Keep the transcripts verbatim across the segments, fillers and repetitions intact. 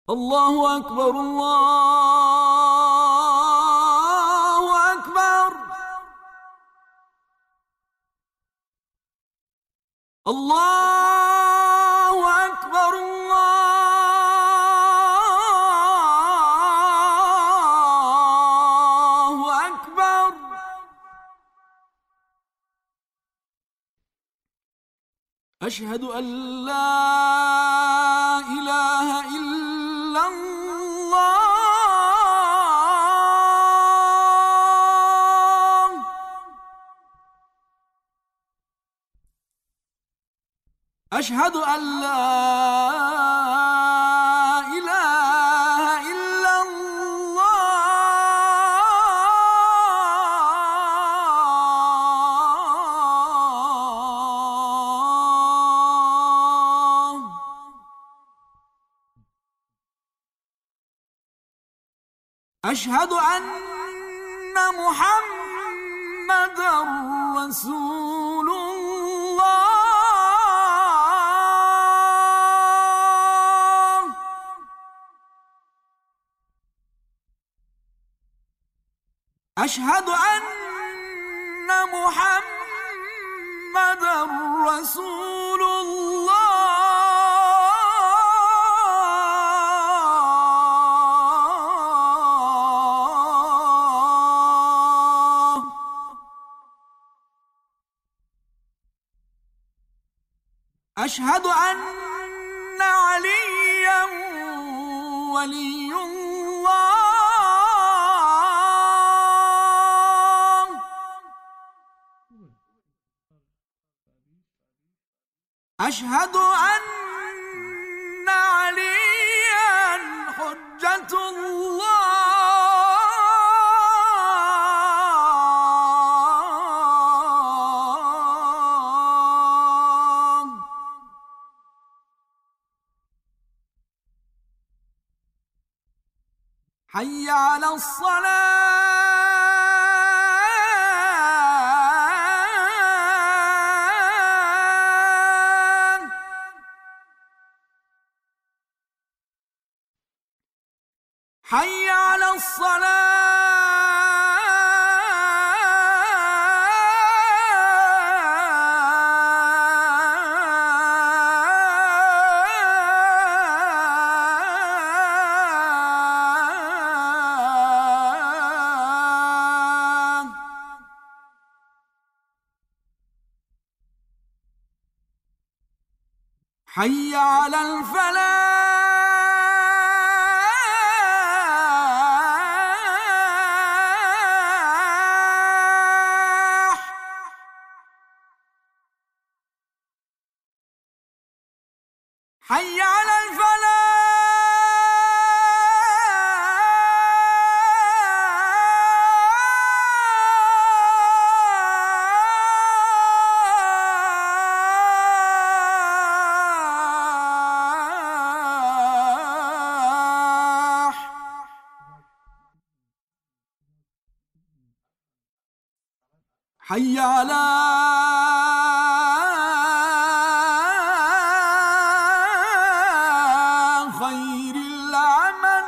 الله أكبر الله أكبر الله أكبر الله أكبر. أشهد أن لا إله إلا الله. أشهد أن لا إله إلا الله. أشهد أن محمدًا رسول الله. أشهد أن محمدًا رسول الله. أشهد أن عليًّا ولي الله. أشهد أن عليًّا حجة الله. حي على الصلاة. حي على الصلاة. حي على الفلاح. حي على الفلاح. حي على خير العمل.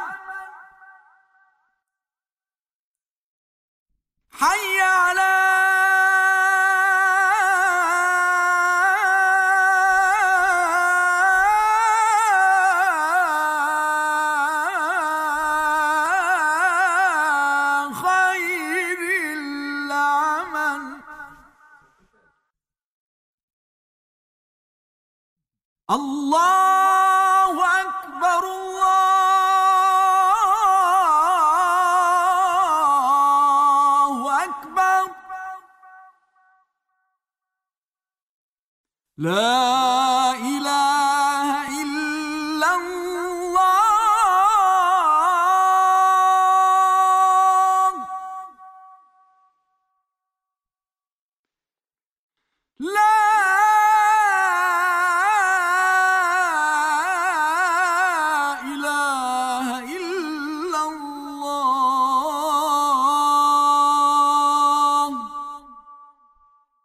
حي على خير العمل. الله أكبر الله أكبر. لا